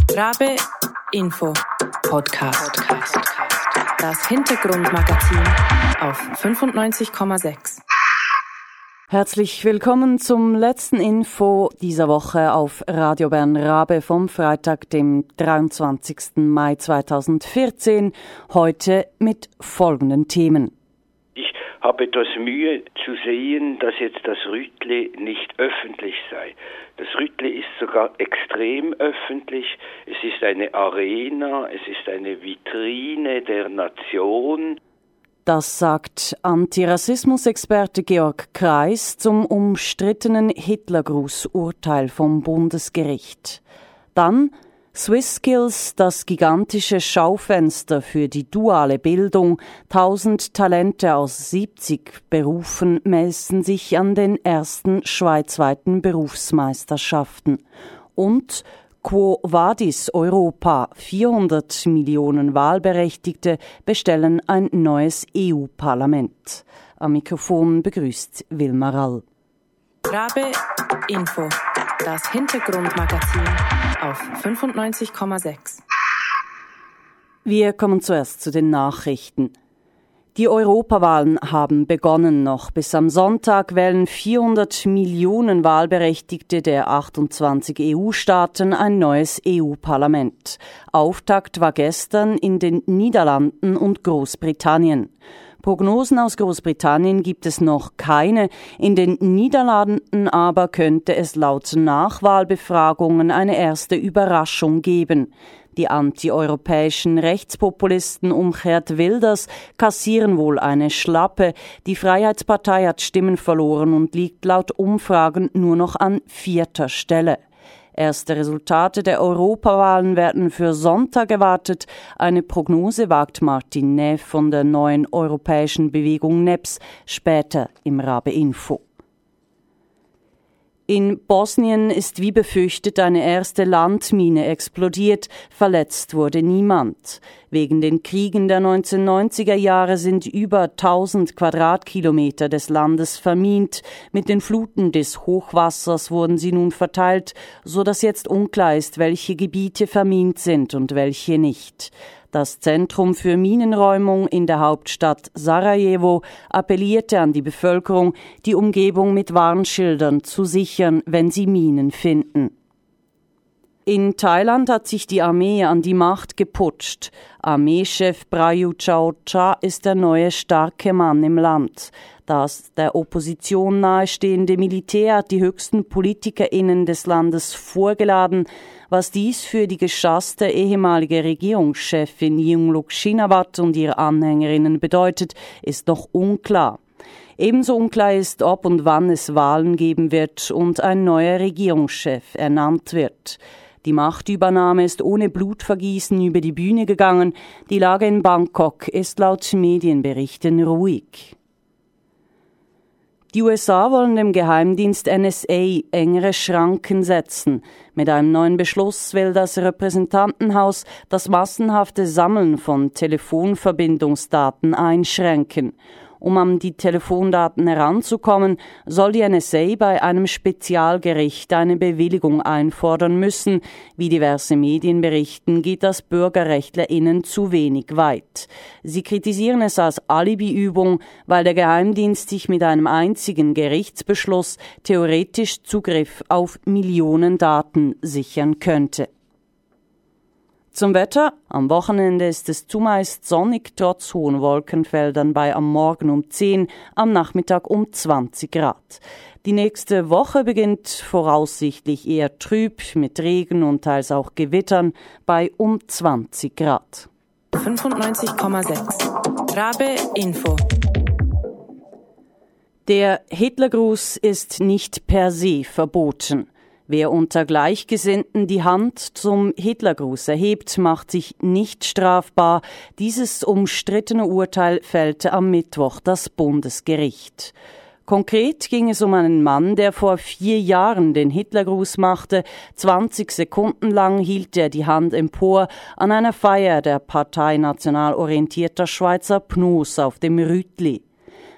Rabe Info Podcast. Das Hintergrundmagazin auf 95,6. Herzlich willkommen zum letzten Info dieser Woche auf Radio Bern Rabe vom Freitag, dem 23. Mai 2014. Heute mit folgenden Themen. Ich habe etwas Mühe zu sehen, dass jetzt das Rütli nicht öffentlich sei. Das Rütli ist sogar extrem öffentlich. Es ist eine Arena, es ist eine Vitrine der Nation. Das sagt Antirassismus-Experte Georg Kreis zum umstrittenen Hitlergruß-Urteil vom Bundesgericht. Dann SwissSkills, das gigantische Schaufenster für die duale Bildung. 1000 Talente aus 70 Berufen messen sich an den ersten schweizweiten Berufsmeisterschaften. Und Quo Vadis Europa, 400 Millionen Wahlberechtigte bestellen ein neues EU-Parlament. Am Mikrofon begrüßt Wilma Rall. Rabe Info, das Hintergrundmagazin auf 95,6. Wir kommen zuerst zu den Nachrichten. Die Europawahlen haben begonnen noch. Bis am Sonntag wählen 400 Millionen Wahlberechtigte der 28 EU-Staaten ein neues EU-Parlament. Auftakt war gestern in den Niederlanden und Großbritannien. Prognosen aus Großbritannien gibt es noch keine. In den Niederlanden aber könnte es laut Nachwahlbefragungen eine erste Überraschung geben. Die antieuropäischen Rechtspopulisten um Geert Wilders kassieren wohl eine Schlappe. Die Freiheitspartei hat Stimmen verloren und liegt laut Umfragen nur noch an 4. Stelle. Erste Resultate der Europawahlen werden für Sonntag erwartet. Eine Prognose wagt Martin Neff von der neuen europäischen Bewegung NEPS später im Rabe Info. In Bosnien ist wie befürchtet eine erste Landmine explodiert, verletzt wurde niemand. Wegen den Kriegen der 1990er Jahre sind über 1000 Quadratkilometer des Landes vermint. Mit den Fluten des Hochwassers wurden sie nun verteilt, so dass jetzt unklar ist, welche Gebiete vermint sind und welche nicht. Das Zentrum für Minenräumung in der Hauptstadt Sarajevo appellierte an die Bevölkerung, die Umgebung mit Warnschildern zu sichern, wenn sie Minen finden. In Thailand hat sich die Armee an die Macht geputscht. Armeechef Prayut Chan-o-cha ist der neue starke Mann im Land. Das der Opposition nahestehende Militär hat die höchsten PolitikerInnen des Landes vorgeladen. Was dies für die geschasste ehemalige Regierungschefin Yingluck Shinawatra und ihre Anhängerinnen bedeutet, ist noch unklar. Ebenso unklar ist, ob und wann es Wahlen geben wird und ein neuer Regierungschef ernannt wird. Die Machtübernahme ist ohne Blutvergießen über die Bühne gegangen. Die Lage in Bangkok ist laut Medienberichten ruhig. Die USA wollen dem Geheimdienst NSA engere Schranken setzen. Mit einem neuen Beschluss will das Repräsentantenhaus das massenhafte Sammeln von Telefonverbindungsdaten einschränken. Um an die Telefondaten heranzukommen, soll die NSA bei einem Spezialgericht eine Bewilligung einfordern müssen. Wie diverse Medien berichten, geht das BürgerrechtlerInnen zu wenig weit. Sie kritisieren es als Alibiübung, weil der Geheimdienst sich mit einem einzigen Gerichtsbeschluss theoretisch Zugriff auf Millionen Daten sichern könnte. Zum Wetter. Am Wochenende ist es zumeist sonnig, trotz hohen Wolkenfeldern bei am Morgen um 10, am Nachmittag um 20 Grad. Die nächste Woche beginnt voraussichtlich eher trüb, mit Regen und teils auch Gewittern bei um 20 Grad. 95,6. Rabe Info. Der Hitlergruß ist nicht per se verboten. Wer unter Gleichgesinnten die Hand zum Hitlergruß erhebt, macht sich nicht strafbar. Dieses umstrittene Urteil fällte am Mittwoch das Bundesgericht. Konkret ging es um einen Mann, der vor 4 Jahren den Hitlergruß machte. 20 Sekunden lang hielt er die Hand empor an einer Feier der Partei national orientierter Schweizer PNUS auf dem Rütli.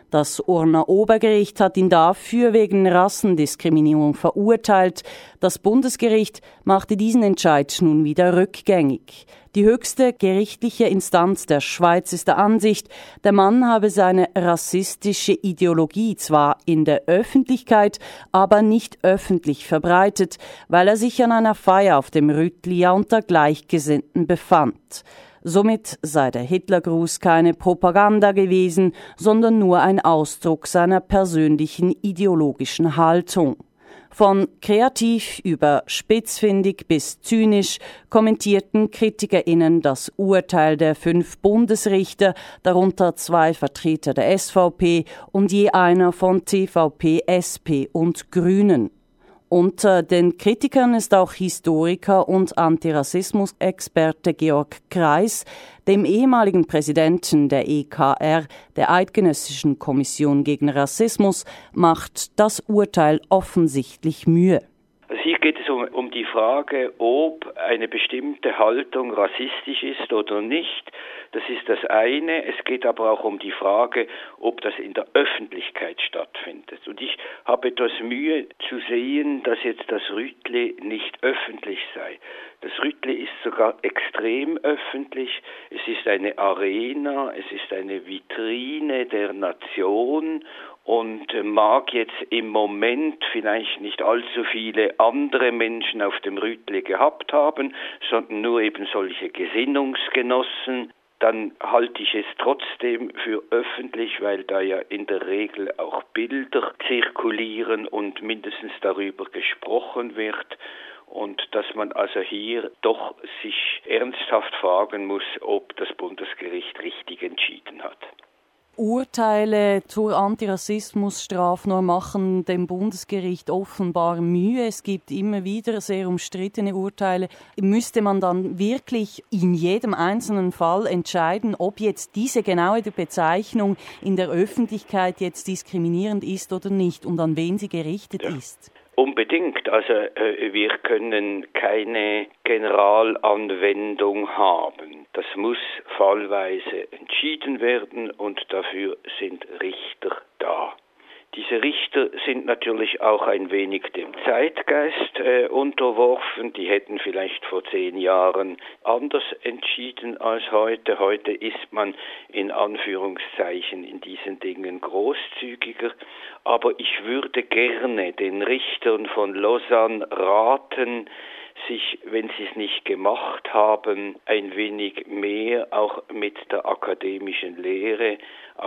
Das Urner Obergericht hat ihn dafür wegen Rassendiskriminierung verurteilt. Das Bundesgericht machte diesen Entscheid nun wieder rückgängig. Die höchste gerichtliche Instanz der Schweiz ist der Ansicht, der Mann habe seine rassistische Ideologie zwar in der Öffentlichkeit, aber nicht öffentlich verbreitet, weil er sich an einer Feier auf dem Rütli ja unter Gleichgesinnten befand. Somit sei der Hitlergruß keine Propaganda gewesen, sondern nur ein Ausdruck seiner persönlichen ideologischen Haltung. Von kreativ über spitzfindig bis zynisch kommentierten KritikerInnen das Urteil der 5 Bundesrichter, darunter 2 Vertreter der SVP und je einer von TVP, SP und Grünen. Unter den Kritikern ist auch Historiker und Antirassismus-Experte Georg Kreis, dem ehemaligen Präsidenten der EKR, der Eidgenössischen Kommission gegen Rassismus, macht das Urteil offensichtlich Mühe. Also hier geht es um die Frage, ob eine bestimmte Haltung rassistisch ist oder nicht. Das ist das eine. Es geht aber auch um die Frage, ob das in der Öffentlichkeit stattfindet. Und ich habe etwas Mühe zu sehen, dass jetzt das Rütli nicht öffentlich sei. Das Rütli ist sogar extrem öffentlich. Es ist eine Arena, es ist eine Vitrine der Nation und mag jetzt im Moment vielleicht nicht allzu viele andere Menschen auf dem Rütli gehabt haben, sondern nur eben solche Gesinnungsgenossen. Dann halte ich es trotzdem für öffentlich, weil da ja in der Regel auch Bilder zirkulieren und mindestens darüber gesprochen wird. Und dass man also hier doch sich ernsthaft fragen muss, ob das Bundesgericht richtig entschieden hat. Urteile zur Antirassismusstrafnorm machen dem Bundesgericht offenbar Mühe. Es gibt immer wieder sehr umstrittene Urteile. Müsste man dann wirklich in jedem einzelnen Fall entscheiden, ob jetzt diese genaue Bezeichnung in der Öffentlichkeit jetzt diskriminierend ist oder nicht und an wen sie gerichtet ist? Unbedingt. Also wir können keine Generalanwendung haben. Das muss fallweise entschieden werden und dafür sind Richter da. Diese Richter sind natürlich auch ein wenig dem Zeitgeist unterworfen. Die hätten vielleicht vor 10 Jahren anders entschieden als heute. Heute ist man in Anführungszeichen in diesen Dingen großzügiger. Aber ich würde gerne den Richtern von Lausanne raten, sich, wenn sie es nicht gemacht haben, ein wenig mehr auch mit der akademischen Lehre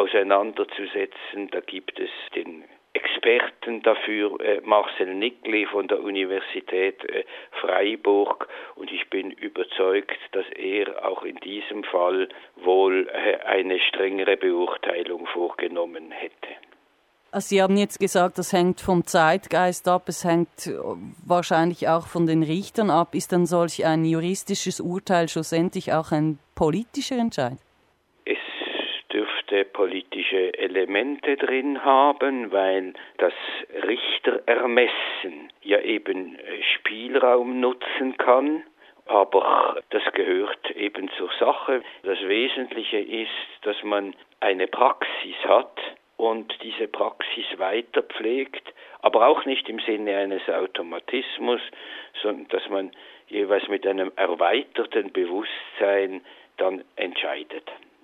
auseinanderzusetzen. Da gibt es den Experten dafür, Marcel Nickli von der Universität Freiburg, und ich bin überzeugt, dass er auch in diesem Fall wohl eine strengere Beurteilung vorgenommen hätte. Also Sie haben jetzt gesagt, das hängt vom Zeitgeist ab, es hängt wahrscheinlich auch von den Richtern ab. Ist dann solch ein juristisches Urteil schlussendlich auch ein politischer Entscheid? Es dürfte politische Elemente drin haben, weil das Richterermessen ja eben Spielraum nutzen kann. Aber das gehört eben zur Sache. Das Wesentliche ist, dass man eine Praxis hat und diese Praxis weiter pflegt, aber auch nicht im Sinne eines Automatismus, sondern dass man jeweils mit einem erweiterten Bewusstsein dann entscheidet.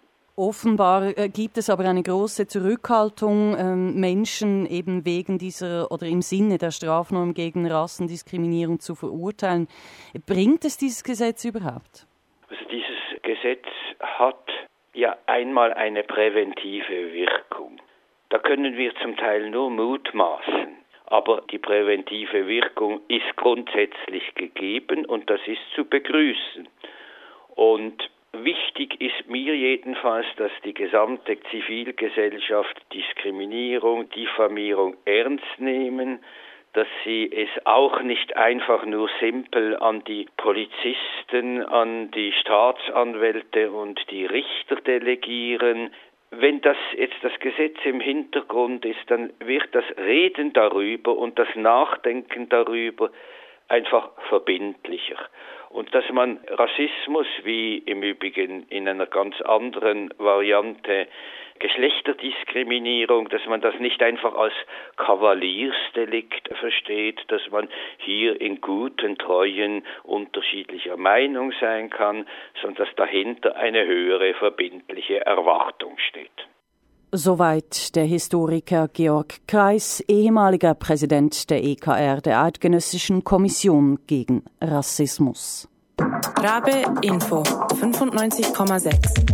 Offenbar gibt es aber eine große Zurückhaltung, Menschen eben wegen dieser oder im Sinne der Strafnorm gegen Rassendiskriminierung zu verurteilen. Bringt es dieses Gesetz überhaupt? Also dieses Gesetz hat ja einmal eine präventive Wirkung. Da können wir zum Teil nur mutmaßen, aber die präventive Wirkung ist grundsätzlich gegeben und das ist zu begrüßen. Und wichtig ist mir jedenfalls, dass die gesamte Zivilgesellschaft Diskriminierung, Diffamierung ernst nehmen, dass sie es auch nicht einfach nur simpel an die Polizisten, an die Staatsanwälte und die Richter delegieren. Wenn das jetzt das Gesetz im Hintergrund ist, dann wird das Reden darüber und das Nachdenken darüber einfach verbindlicher. Und dass man Rassismus, wie im Übrigen in einer ganz anderen Variante Geschlechterdiskriminierung, dass man das nicht einfach als Kavaliersdelikt versteht, dass man hier in guten Treuen unterschiedlicher Meinung sein kann, sondern dass dahinter eine höhere verbindliche Erwartung steht. Soweit der Historiker Georg Kreis, ehemaliger Präsident der EKR, der Eidgenössischen Kommission gegen Rassismus. Rabe Info 95,6.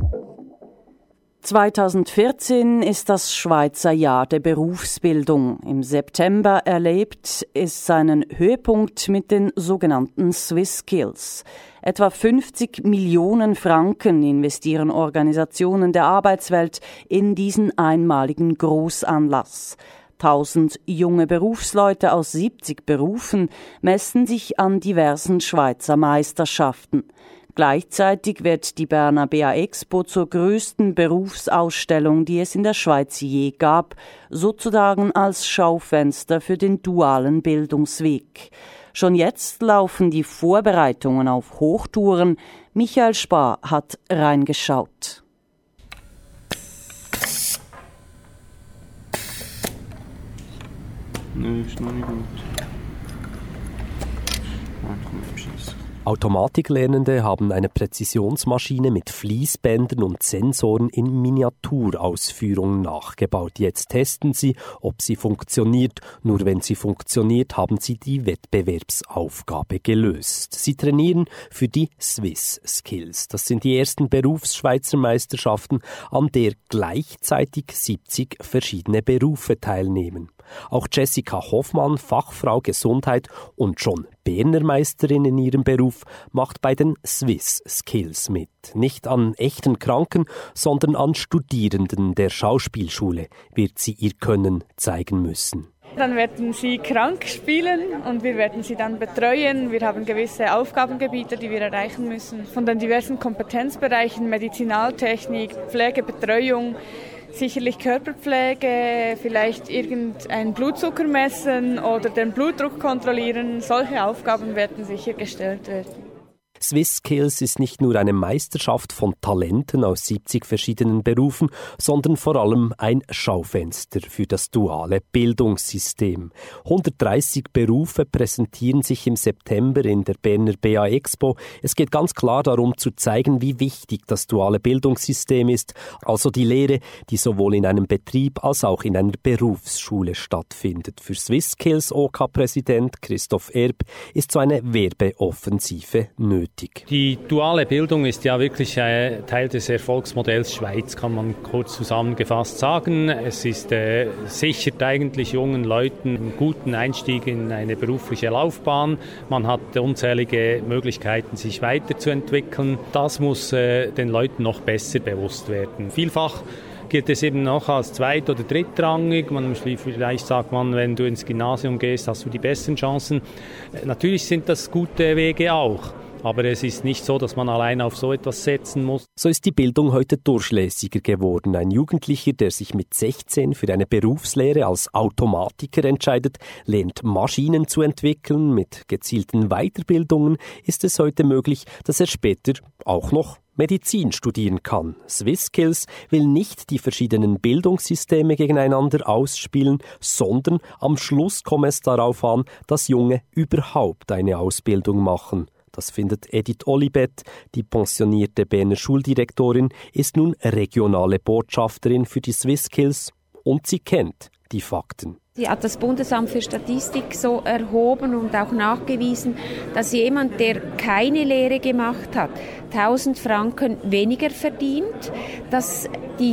2014 ist das Schweizer Jahr der Berufsbildung. Im September erlebt es seinen Höhepunkt mit den sogenannten Swiss Skills. Etwa 50 Millionen Franken investieren Organisationen der Arbeitswelt in diesen einmaligen Großanlass. 1000 junge Berufsleute aus 70 Berufen messen sich an diversen Schweizer Meisterschaften. Gleichzeitig wird die Berner BA Expo zur größten Berufsausstellung, die es in der Schweiz je gab, sozusagen als Schaufenster für den dualen Bildungsweg. Schon jetzt laufen die Vorbereitungen auf Hochtouren. Michael Spar hat reingeschaut. Nein, ist noch nicht gut. Automatiklernende haben eine Präzisionsmaschine mit Fließbändern und Sensoren in Miniaturausführungen nachgebaut. Jetzt testen sie, ob sie funktioniert. Nur wenn sie funktioniert, haben sie die Wettbewerbsaufgabe gelöst. Sie trainieren für die Swiss Skills. Das sind die ersten Berufsschweizer Meisterschaften, an der gleichzeitig 70 verschiedene Berufe teilnehmen. Auch Jessica Hoffmann, Fachfrau Gesundheit und schon Berner Meisterin in ihrem Beruf, macht bei den Swiss Skills mit. Nicht an echten Kranken, sondern an Studierenden der Schauspielschule wird sie ihr Können zeigen müssen. Dann werden sie krank spielen und wir werden sie dann betreuen. Wir haben gewisse Aufgabengebiete, die wir erreichen müssen. Von den diversen Kompetenzbereichen, Medizinaltechnik, Pflegebetreuung, sicherlich Körperpflege, vielleicht irgendeinen Blutzucker messen oder den Blutdruck kontrollieren. Solche Aufgaben werden sichergestellt werden. Swiss Skills ist nicht nur eine Meisterschaft von Talenten aus 70 verschiedenen Berufen, sondern vor allem ein Schaufenster für das duale Bildungssystem. 130 Berufe präsentieren sich im September in der Berner BA Expo. Es geht ganz klar darum zu zeigen, wie wichtig das duale Bildungssystem ist, also die Lehre, die sowohl in einem Betrieb als auch in einer Berufsschule stattfindet. Für Swiss Skills OK-Präsident Christoph Erb ist so eine Werbeoffensive nötig. Die duale Bildung ist ja wirklich Teil des Erfolgsmodells Schweiz, kann man kurz zusammengefasst sagen. Es sichert eigentlich jungen Leuten einen guten Einstieg in eine berufliche Laufbahn. Man hat unzählige Möglichkeiten, sich weiterzuentwickeln. Das muss den Leuten noch besser bewusst werden. Vielfach gilt es eben noch als zweit- oder drittrangig. Vielleicht sagt man, wenn du ins Gymnasium gehst, hast du die besten Chancen. Natürlich sind das gute Wege auch. Aber es ist nicht so, dass man allein auf so etwas setzen muss. So ist die Bildung heute durchlässiger geworden. Ein Jugendlicher, der sich mit 16 für eine Berufslehre als Automatiker entscheidet, lernt Maschinen zu entwickeln. Mit gezielten Weiterbildungen ist es heute möglich, dass er später auch noch Medizin studieren kann. Swiss Skills will nicht die verschiedenen Bildungssysteme gegeneinander ausspielen, sondern am Schluss komme es darauf an, dass Junge überhaupt eine Ausbildung machen. Das findet Edith Olibet, die pensionierte Berner Schuldirektorin, ist nun regionale Botschafterin für die Swiss Skills und sie kennt die Fakten. Sie hat das Bundesamt für Statistik so erhoben und auch nachgewiesen, dass jemand, der keine Lehre gemacht hat, 1000 Franken weniger verdient, dass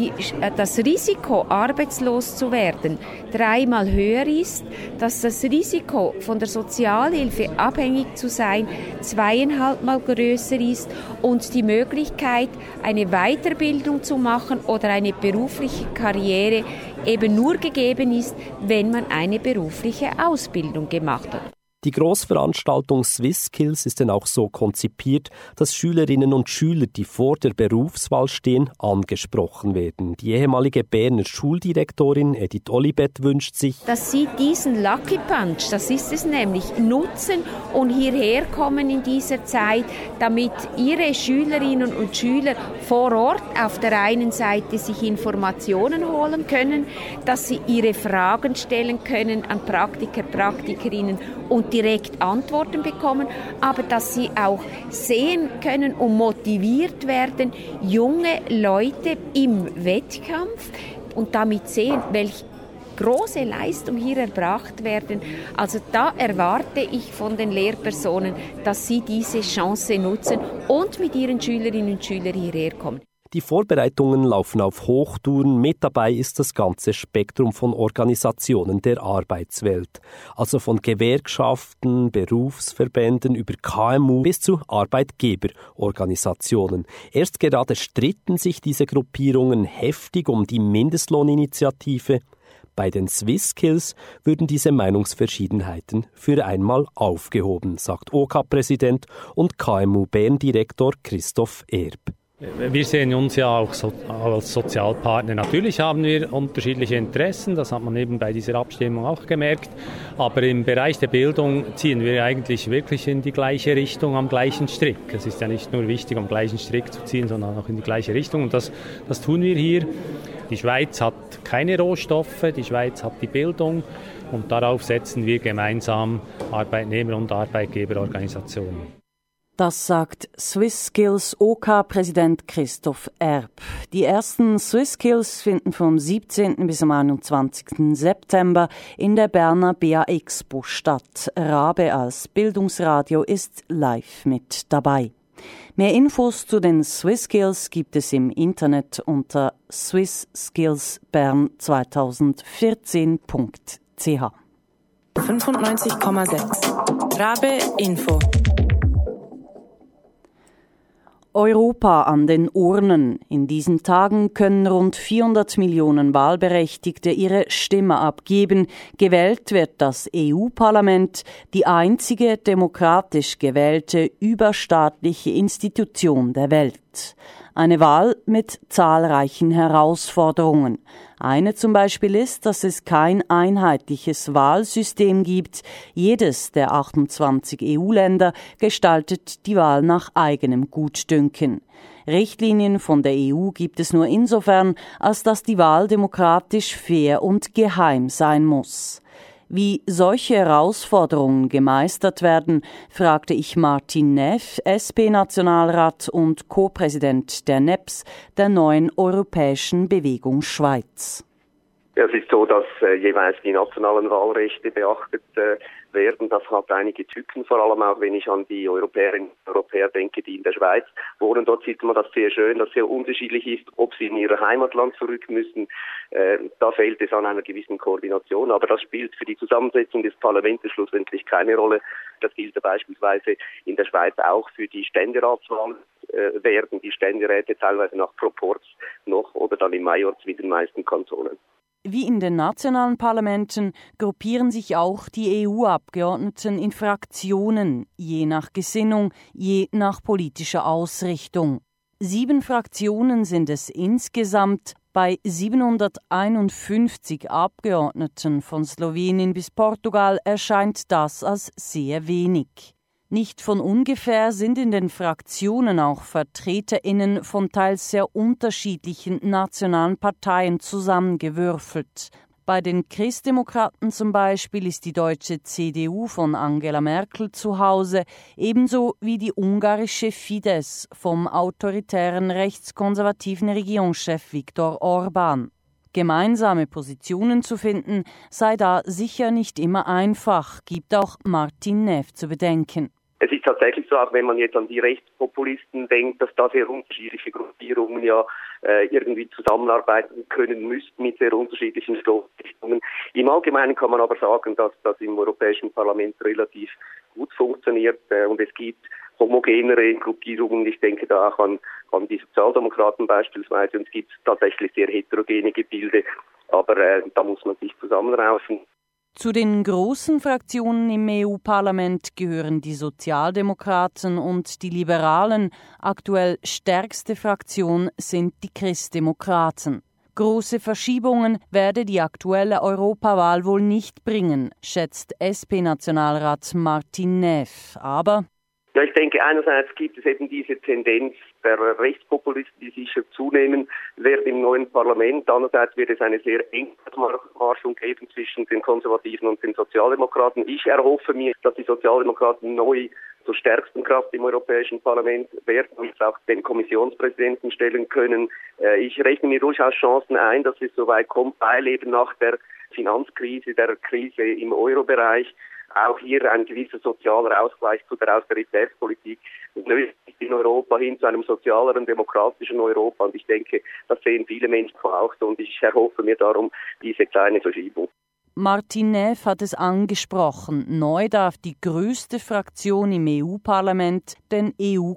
das Risiko, arbeitslos zu werden, 3-mal höher ist, dass das Risiko, von der Sozialhilfe abhängig zu sein, 2,5-mal größer ist und die Möglichkeit, eine Weiterbildung zu machen oder eine berufliche Karriere eben nur gegeben ist, wenn man eine berufliche Ausbildung gemacht hat. Die Grossveranstaltung SwissSkills ist denn auch so konzipiert, dass Schülerinnen und Schüler, die vor der Berufswahl stehen, angesprochen werden. Die ehemalige Berner Schuldirektorin Edith Olibet wünscht sich, dass sie diesen Lucky Punch, das ist es nämlich, nutzen und hierher kommen in dieser Zeit, damit ihre Schülerinnen und Schüler vor Ort auf der einen Seite sich Informationen holen können, dass sie ihre Fragen stellen können an Praktiker, Praktikerinnen und direkt Antworten bekommen, aber dass sie auch sehen können und motiviert werden, junge Leute im Wettkampf und damit sehen, welche große Leistung hier erbracht werden. Also da erwarte ich von den Lehrpersonen, dass sie diese Chance nutzen und mit ihren Schülerinnen und Schülern hierher kommen. Die Vorbereitungen laufen auf Hochtouren. Mit dabei ist das ganze Spektrum von Organisationen der Arbeitswelt. Also von Gewerkschaften, Berufsverbänden über KMU bis zu Arbeitgeberorganisationen. Erst gerade stritten sich diese Gruppierungen heftig um die Mindestlohninitiative. Bei den SwissSkills würden diese Meinungsverschiedenheiten für einmal aufgehoben, sagt OK-Präsident und KMU-Bern-Direktor Christoph Erb. Wir sehen uns ja auch als Sozialpartner. Natürlich haben wir unterschiedliche Interessen, das hat man eben bei dieser Abstimmung auch gemerkt. Aber im Bereich der Bildung ziehen wir eigentlich wirklich in die gleiche Richtung, am gleichen Strick. Es ist ja nicht nur wichtig, am gleichen Strick zu ziehen, sondern auch in die gleiche Richtung. Und das tun wir hier. Die Schweiz hat keine Rohstoffe, die Schweiz hat die Bildung. Und darauf setzen wir gemeinsam Arbeitnehmer- und Arbeitgeberorganisationen. Das sagt SwissSkills OK-Präsident Christoph Erb. Die ersten SwissSkills finden vom 17. bis am 21. September in der Berner BA-Expo statt. Rabe als Bildungsradio ist live mit dabei. Mehr Infos zu den SwissSkills gibt es im Internet unter swissskillsbern2014.ch. 95,6 Rabe Info. Europa an den Urnen. In diesen Tagen können rund 400 Millionen Wahlberechtigte ihre Stimme abgeben. Gewählt wird das EU-Parlament, die einzige demokratisch gewählte überstaatliche Institution der Welt. Eine Wahl mit zahlreichen Herausforderungen. Eine zum Beispiel ist, dass es kein einheitliches Wahlsystem gibt. Jedes der 28 EU-Länder gestaltet die Wahl nach eigenem Gutdünken. Richtlinien von der EU gibt es nur insofern, als dass die Wahl demokratisch fair und geheim sein muss. Wie solche Herausforderungen gemeistert werden, fragte ich Martin Neff, SP-Nationalrat und Co-Präsident der NEPS, der neuen Europäischen Bewegung Schweiz. Es ist so, dass jeweils die nationalen Wahlrechte beachtet werden. Das hat einige Tücken, vor allem auch wenn ich an die Europäerinnen und Europäer denke, die in der Schweiz wohnen. Dort sieht man das sehr schön, dass sehr unterschiedlich ist, ob sie in ihr Heimatland zurück müssen. Da fehlt es an einer gewissen Koordination. Aber das spielt für die Zusammensetzung des Parlaments schlussendlich keine Rolle. Das gilt beispielsweise in der Schweiz auch für die Ständeratswahlen. Werden die Ständeräte teilweise nach Proporz noch oder dann im Majorz wie den meisten Kantonen. Wie in den nationalen Parlamenten gruppieren sich auch die EU-Abgeordneten in Fraktionen, je nach Gesinnung, je nach politischer Ausrichtung. 7 Fraktionen sind es insgesamt. Bei 751 Abgeordneten von Slowenien bis Portugal erscheint das als sehr wenig. Nicht von ungefähr sind in den Fraktionen auch VertreterInnen von teils sehr unterschiedlichen nationalen Parteien zusammengewürfelt. Bei den Christdemokraten zum Beispiel ist die deutsche CDU von Angela Merkel zu Hause, ebenso wie die ungarische Fidesz vom autoritären rechtskonservativen Regierungschef Viktor Orbán. Gemeinsame Positionen zu finden, sei da sicher nicht immer einfach, gibt auch Martin Neff zu bedenken. Es ist tatsächlich so, auch wenn man jetzt an die Rechtspopulisten denkt, dass da sehr unterschiedliche Gruppierungen ja irgendwie zusammenarbeiten können müssten mit sehr unterschiedlichen Stoßrichtungen. Im Allgemeinen kann man aber sagen, dass das im Europäischen Parlament relativ gut funktioniert und es gibt homogenere Gruppierungen. Ich denke da auch an die Sozialdemokraten beispielsweise und es gibt tatsächlich sehr heterogene Gebilde, aber da muss man sich zusammenraufen. Zu den großen Fraktionen im EU-Parlament gehören die Sozialdemokraten und die Liberalen. Aktuell stärkste Fraktion sind die Christdemokraten. Große Verschiebungen werde die aktuelle Europawahl wohl nicht bringen, schätzt SP-Nationalrat Martin Näf. Aber ja, ich denke, einerseits gibt es eben diese Tendenz der Rechtspopulisten, die sicher zunehmen werden im neuen Parlament. Andererseits wird es eine sehr enge Marschung geben zwischen den Konservativen und den Sozialdemokraten. Ich erhoffe mir, dass die Sozialdemokraten neu zur stärksten Kraft im Europäischen Parlament werden und auch den Kommissionspräsidenten stellen können. Ich rechne mir durchaus Chancen ein, dass es so weit kommt, weil eben nach der Finanzkrise, der Krise im Euro-Bereich, auch hier ein gewisser sozialer Ausgleich zu der Austeritätspolitik nötig ist in Europa hin zu einem sozialeren, demokratischen Europa. Und ich denke, das sehen viele Menschen auch so. Und ich erhoffe mir darum diese kleine Verschiebung. Martin Näf hat es angesprochen. Neu darf die größte Fraktion im EU-Parlament den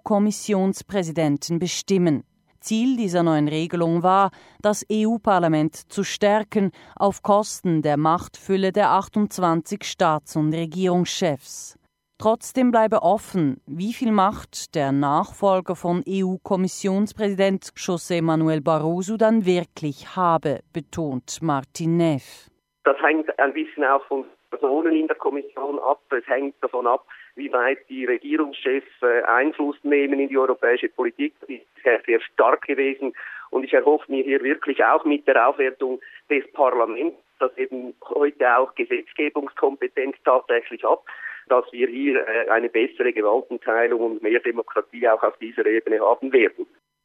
EU-Kommissionspräsidenten bestimmen. Ziel dieser neuen Regelung war, das EU-Parlament zu stärken auf Kosten der Machtfülle der 28 Staats- und Regierungschefs. Trotzdem bleibe offen, wie viel Macht der Nachfolger von EU-Kommissionspräsident José Manuel Barroso dann wirklich habe, betont Martin Näf. Das hängt ein bisschen auch von Personen in der Kommission ab. Es hängt davon ab, wie weit die Regierungschefs Einfluss nehmen in die europäische Politik. Das ist sehr, sehr stark gewesen. Und ich erhoffe mir hier wirklich auch mit der Aufwertung des Parlaments, das eben heute auch Gesetzgebungskompetenz tatsächlich hat, dass wir hier eine bessere Gewaltenteilung und mehr Demokratie auch auf dieser Ebene haben werden.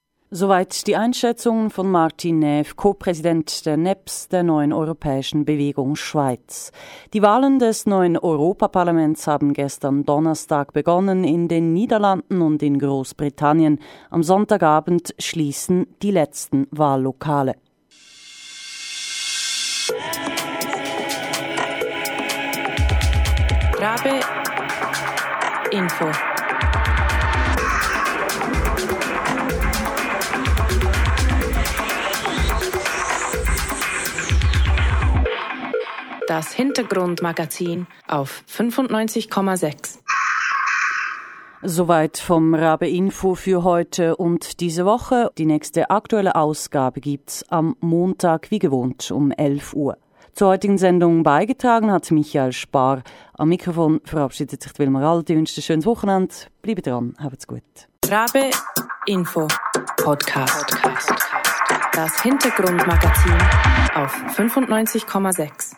Soweit die Einschätzung von Martin Näf, Co-Präsident der NEPS, der neuen Europäischen Bewegung Schweiz. Die Wahlen des neuen Europaparlaments haben gestern Donnerstag begonnen in den Niederlanden und in Großbritannien. Am Sonntagabend schließen die letzten Wahllokale. Rabe Info. Das Hintergrundmagazin auf 95,6. Soweit vom Rabe Info für heute und diese Woche. Die nächste aktuelle Ausgabe gibt's am Montag wie gewohnt um 11 Uhr. Zur heutigen Sendung beigetragen hat Michael Spar. Am Mikrofon verabschiedet sich Wilmar Alt. Ich wünsche ein schönes Wochenende. Bleibt dran, habt's gut. Rabe Info Podcast. Das Hintergrundmagazin auf 95,6.